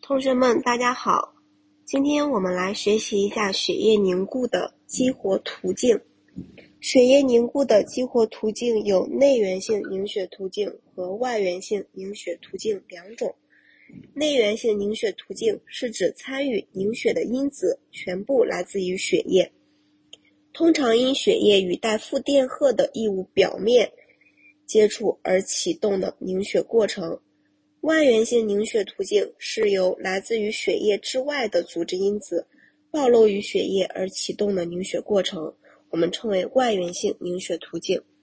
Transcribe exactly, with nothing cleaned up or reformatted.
同学们大家好，今天我们来学习一下血液凝固的激活途径。血液凝固的激活途径有内源性凝血途径和外源性凝血途径两种。内源性凝血途径是指参与凝血的因子全部来自于血液，通常因血液与带负电荷的异物表面接触而启动的凝血过程。外源性凝血途径是由来自于血液之外的组织因子暴露于血液而启动的凝血过程，我们称为外源性凝血途径。